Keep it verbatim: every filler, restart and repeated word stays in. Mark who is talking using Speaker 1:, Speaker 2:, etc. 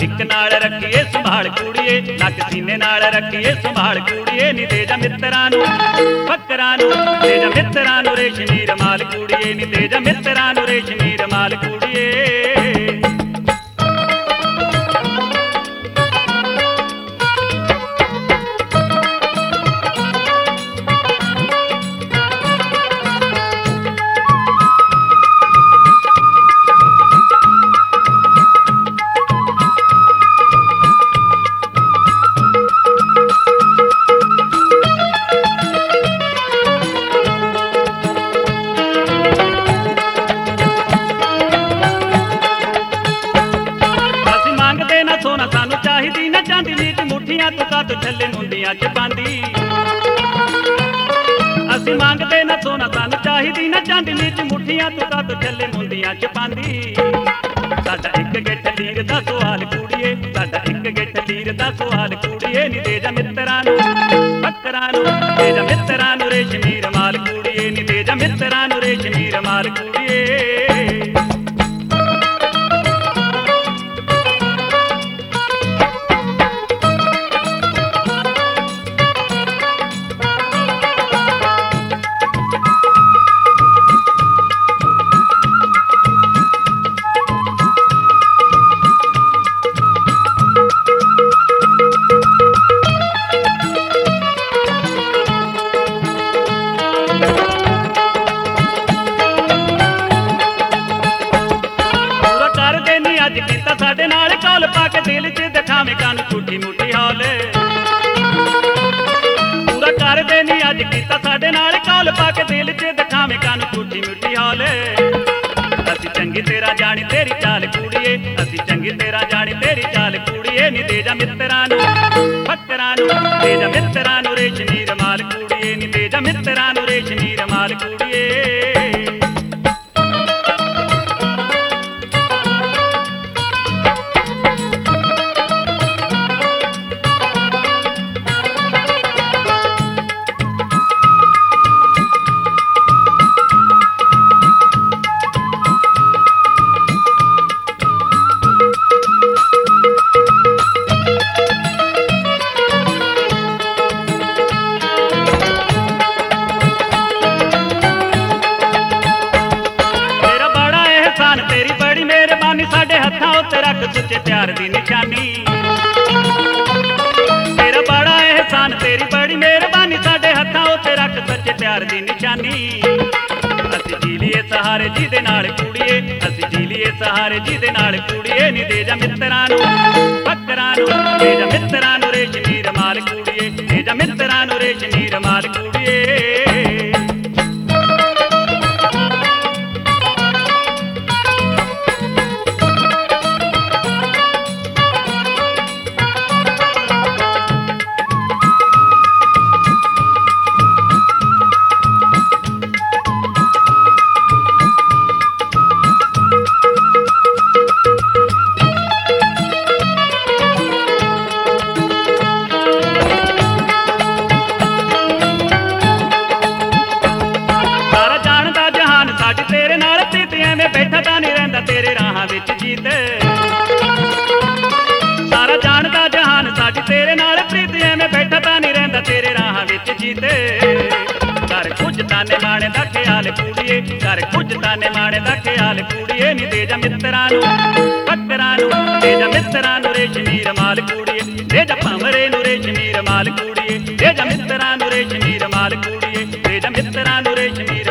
Speaker 1: ਇੱਕ ਨਾਲ ਰੱਖੀਏ ਸੰਭਾਲ ਕੁੜੀਏ, ਨੱਕ ਸੀਨੇ ਨਾਲ ਰੱਖੀਏ ਸੰਭਾਲ ਕੁੜੀਏ, ਨੀ ਦੇ ਜਾ ਮਿੱਤਰਾਂ ਨੂੰ ਫੱਕਰਾਂ ਨੂੰ, ਦੇ ਜਾ ਮਿੱਤਰਾਂ ਨੂੰ ਰੇਸ਼ਮੀ ਰਮਾਲ ਕੁੜੀਏ, ਨੀ ਦੇ ਜਾ ਮਿੱਤਰਾਂ ਨੂੰ ਰੇਸ਼ਮੀ ਰਮਾਲ ਕੁੜੀਏ। ਸੋਨਾ ਸਾਨੂੰ ਚਾਹੀਦੀ ਨਾ ਚਾਂਦੀ ਨੀਚ ਮੁੱਠੀਆਂ ਤੂੰ ਕੱਦ ਛੱਲੇ ਮੁੰਡੀਆਂ ਚ ਪਾਂਦੀ। ਅਸੀਂ ਮੰਗਦੇ ਨਾ ਸੋਨਾ ਸਾਨੂੰ ਚਾਹੀਦੀ ਨਾ ਚਾਂਦੀ ਨੀਚ ਮੁੱਠੀਆਂ ਤੂੰ ਕੱਦ ਛੱਲੇ ਮੁੰਡੀਆਂ ਚ ਪਾਂਦੀ। ਸਾਡਾ ਇੱਕ ਗਿੱਠ ਲੀਰ ਦਾ ਸਵਾਲ ਕੁੜੀਏ, ਸਾਡਾ ਇੱਕ ਗਿੱਠ ਲੀਰ ਦਾ ਸਵਾਲ ਕੁੜੀਏ, ਨੀ ਦੇ ਜਾ ਮਿੱਤਰਾਂ ਨੂੰ ਫੱਕਰਾਂ ਨੂੰ, ਦੇ ਜਾ ਮਿੱਤਰਾਂ ਨੂੰ ਰੇਸ਼ਮੀ ਰਮਾਲ ਕੁੜੀਏ, ਨੀ ਦੇ ਜਾ ਮਿੱਤਰਾਂ ਨੂੰ ਰੇਸ਼ਮੀ ਰਮਾਲ ਕੁੜੀਏ। ਅੱਜ ਕੀਤਾ ਸਾਡੇ ਨਾਲ ਕੌਲ ਪਾ ਕੇ ਦਿਲ 'ਚ ਦਿਖਾਵੇਂ ਕੰਨ ਝੂਠੀ ਮੂਠੀ ਹੌਲ, ਪੂਰਾ ਕਰਦੇ ਨੀ ਅੱਜ ਕੀਤਾ ਸਾਡੇ ਨਾਲ ਕੌਲ ਪਾ ਕੇ ਦਿਲ 'ਚ ਦਿਖਾਵੇਂ ਕੰਨ ਝੂਠੀ ਮੂਠੀ ਹੌਲ। ਅਸੀਂ ਚੰਗੀ ਤੇਰਾ ਜਾਣੀ ਤੇਰੀ ਚਾਲ ਕੁੜੀਏ, ਅਸੀਂ ਚੰਗੀ ਤੇਰਾ ਜਾਣੀ ਤੇਰੀ ਚਾਲ ਕੁੜੀਏ, ਨੀ ਦੇ ਜਾ ਮਿੱਤਰਾਂ ਨੂੰ ਫੱਕਰਾਂ ਨੂੰ, ਦੇ ਜਾ ਮਿੱਤਰਾਂ ਨੂੰ ਰੇਸ਼ਮੀ ਰਮਾਲ ਕੁੜੀਏ, ਨੀ ਦੇ ਜਾ ਮਿੱਤਰਾਂ ਨੂੰ ਰੇਸ਼ਮੀ ਰਮਾਲ ਕੁੜੀਏ। ਤੇਰੀ ਬੜੀ ਮਿਹਰਬਾਨੀ ਸਾਡੇ ਹੱਥਾਂ ਉੱਤੇ ਰੱਖ ਸੁੱਚੇ ਪਿਆਰ ਦੀ ਨਿਸ਼ਾਨੀ। ਤੇਰਾ ਬੜਾ ਇਹਸਾਨ ਤੇਰੀ ਬੜੀ ਮਿਹਰਬਾਨੀ ਸਾਡੇ ਹੱਥਾਂ ਉੱਤੇ ਰੱਖ ਸੱਚੇ ਪਿਆਰ ਦੀ ਨਿਸ਼ਾਨੀ। ਅਸੀਂ ਜੀ ਲਈਏ ਸਹਾਰੇ ਜਿਹਦੇ ਨਾਲ ਕੁੜੀਏ, ਅਸੀਂ ਜੀ ਲਈਏ ਸਹਾਰੇ ਜਿਹਦੇ ਨਾਲ ਕੁੜੀਏ, ਨੀ ਦੇ ਜਾ ਮਿੱਤਰਾਂ ਨੂੰ ਫੱਕਰਾਂ ਨੂੰ, ਦੇ ਜਾ ਮਿੱਤਰਾਂ ਨੂੰ ਰੇਸ਼ਮੀ ਰਮਾਲ ਕੁੜੀਏ, ਦੇ ਜਾ ਮਿੱਤਰਾਂ ਨੂੰ ਰੇਸ਼ਮੀ ਰਮਾਲ ਕੁੜੀਏ। ਤੇਰੇ ਨਾਲ ਪ੍ਰੀਤ ਐਵੇਂ ਬੈਠਾ ਤਾਂ ਨਹੀਂ ਰਹਿੰਦਾ ਤੇਰੇ ਰਾਹਾਂ ਵਿੱਚ ਜੀਤ, ਸਾਰਾ ਜਾਣਦਾ ਜਹਾਨ ਸਾਡੀ ਤੇਰੇ ਨਾਲ ਪ੍ਰੀਤ ਐਵੇਂ ਬੈਠਾ ਤਾਂ ਨਹੀਂ ਰਹਿੰਦਾ ਤੇਰੇ ਰਾਹਾਂ ਵਿੱਚ ਜੀਤ। ਕਰ ਕੁਝ ਤਾਨੇ ਮਾਣੇ ਦਾ ਖਿਆਲ ਕੁੜੀਏ, ਕਰ ਕੁਝ ਤਾਨੇ ਮਾਣੇ ਦਾ ਖਿਆਲ ਕੁੜੀਏ, ਨੀ ਦੇ ਜਾ ਮਿੱਤਰਾਂ ਨੂੰ ਫੱਕਰਾਂ ਨੂੰ, ਦੇ ਜਾ ਮਿੱਤਰਾਂ ਨੂੰ ਰੇਸ਼ਮੀ ਰਮਾਲ ਕੁੜੀਏ, ਦੇ ਜਾ ਭੰਵਰੇ ਨੂੰ ਰੇਸ਼ਮੀ ਰਮਾਲ ਕੁੜੀਏ, ਦੇ ਜਾ ਮਿੱਤਰਾਂ ਨੂੰ ਰੇਸ਼ਮੀ ਰਮਾਲ ਕੁੜੀਏ, ਦੇ ਜਾ ਮਿੱਤਰਾਂ ਨੂੰ ਰੇਸ਼ਮੀ